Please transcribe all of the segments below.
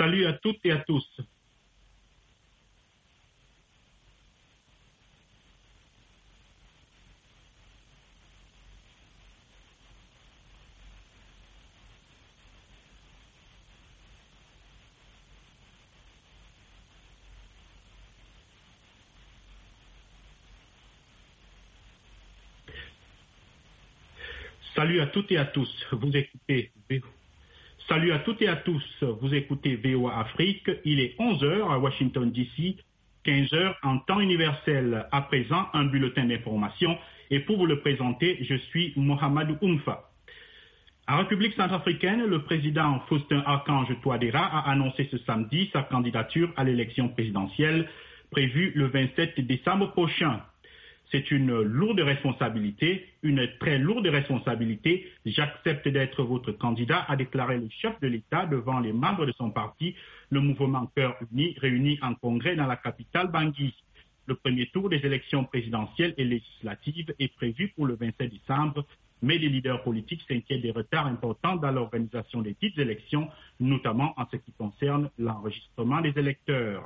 Salut à toutes et à tous. Salut à toutes et à tous. Salut à toutes et à tous. Vous écoutez VOA Afrique. Il est 11h à Washington DC, 15h en temps universel. À présent, un bulletin d'information. Et pour vous le présenter, je suis Mohamedou Oumfa. En République centrafricaine, le président Faustin Archange Touadéra a annoncé ce samedi sa candidature à l'élection présidentielle prévue le 27 décembre prochain. C'est une lourde responsabilité, une très lourde responsabilité. J'accepte d'être votre candidat, a déclaré le chef de l'État devant les membres de son parti, le mouvement Cœur Uni, réuni en congrès dans la capitale Bangui. Le premier tour des élections présidentielles et législatives est prévu pour le 27 décembre, mais les leaders politiques s'inquiètent des retards importants dans l'organisation des dites élections, notamment en ce qui concerne l'enregistrement des électeurs.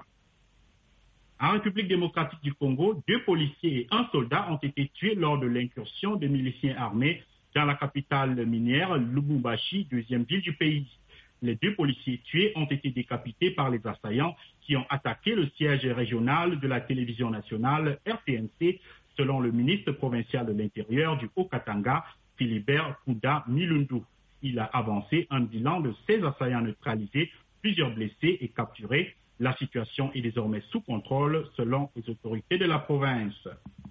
En République démocratique du Congo, 2 policiers et 1 soldat ont été tués lors de l'incursion de miliciens armés dans la capitale minière Lubumbashi, deuxième ville du pays. Les 2 policiers tués ont été décapités par les assaillants qui ont attaqué le siège régional de la télévision nationale RTNC, selon le ministre provincial de l'Intérieur du Haut-Katanga, Philibert Kouda Milundu. Il a avancé un bilan de 16 assaillants neutralisés, plusieurs blessés et capturés. La situation est désormais sous contrôle selon les autorités de la province.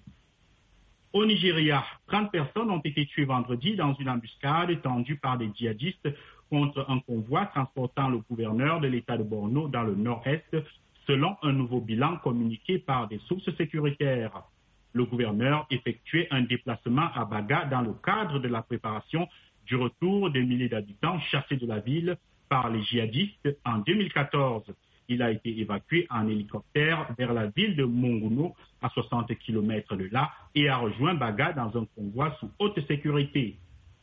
Au Nigeria, 30 personnes ont été tuées vendredi dans une embuscade tendue par des djihadistes contre un convoi transportant le gouverneur de l'État de Borno dans le nord-est, selon un nouveau bilan communiqué par des sources sécuritaires. Le gouverneur effectuait un déplacement à Baga dans le cadre de la préparation du retour des milliers d'habitants chassés de la ville par les djihadistes en 2014. Il a été évacué en hélicoptère vers la ville de Monguno, à 60 km de là, et a rejoint Baga dans un convoi sous haute sécurité.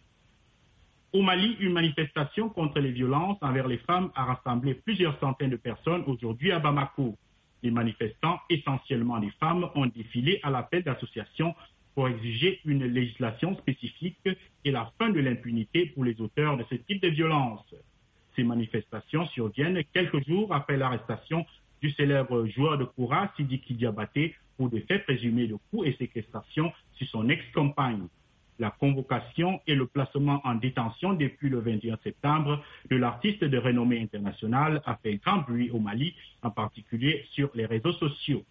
Au Mali, une manifestation contre les violences envers les femmes a rassemblé plusieurs centaines de personnes aujourd'hui à Bamako. Les manifestants, essentiellement des femmes, ont défilé à l'appel d'associations pour exiger une législation spécifique et la fin de l'impunité pour les auteurs de ce type de violences. Ces manifestations surviennent quelques jours après l'arrestation du célèbre joueur de Koura, Sidiki Diabaté, pour des faits présumés de coups et séquestration sur son ex-compagne. La convocation et le placement en détention depuis le 21 septembre de l'artiste de renommée internationale a fait grand bruit au Mali, en particulier sur les réseaux sociaux.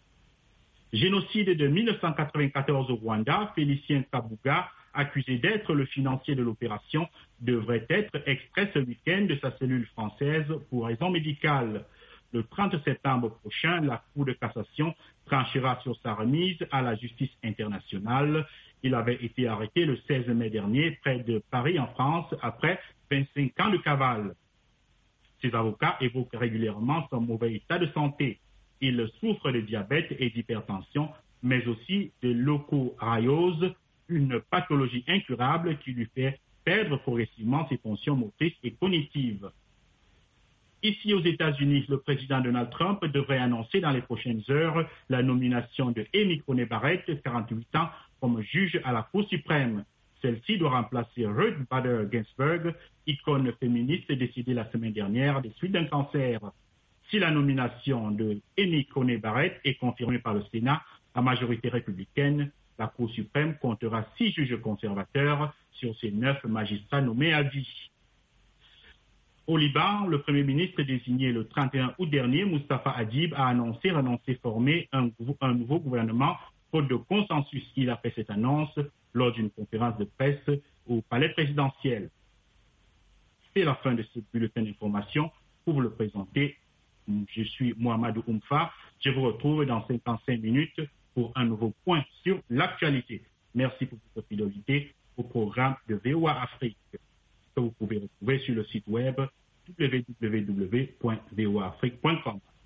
Génocide de 1994 au Rwanda, Félicien Kabuga, accusé d'être le financier de l'opération, devrait être extrait ce week-end de sa cellule française pour raison médicale. Le 30 septembre prochain, la Cour de cassation tranchera sur sa remise à la justice internationale. Il avait été arrêté le 16 mai dernier près de Paris en France après 25 ans de cavale. Ses avocats évoquent régulièrement son mauvais état de santé. Il souffre de diabète et d'hypertension, mais aussi de leucorayose, une pathologie incurable qui lui fait perdre progressivement ses fonctions motrices et cognitives. Ici aux États-Unis, le président Donald Trump devrait annoncer dans les prochaines heures la nomination de Amy Coney Barrett, 48 ans, comme juge à la Cour suprême. Celle-ci doit remplacer Ruth Bader Ginsburg, icône féministe décédée la semaine dernière des suites d'un cancer. Si la nomination de Amy Coney Barrett est confirmée par le Sénat à majorité républicaine, la Cour suprême comptera 6 juges conservateurs sur ses 9 magistrats nommés à vie. Au Liban, le Premier ministre désigné le 31 août dernier, Mustafa Hadib, a annoncé renoncer former un nouveau gouvernement faute de consensus. Il a fait cette annonce lors d'une conférence de presse au palais présidentiel. C'est la fin de ce bulletin d'information. Pour vous le présenter, je suis Mohamedou Oumfa. Je vous retrouve dans 55 minutes pour un nouveau point sur l'actualité. Merci pour votre fidélité au programme de VOA Afrique, que vous pouvez retrouver sur le site web www.voaafrique.com.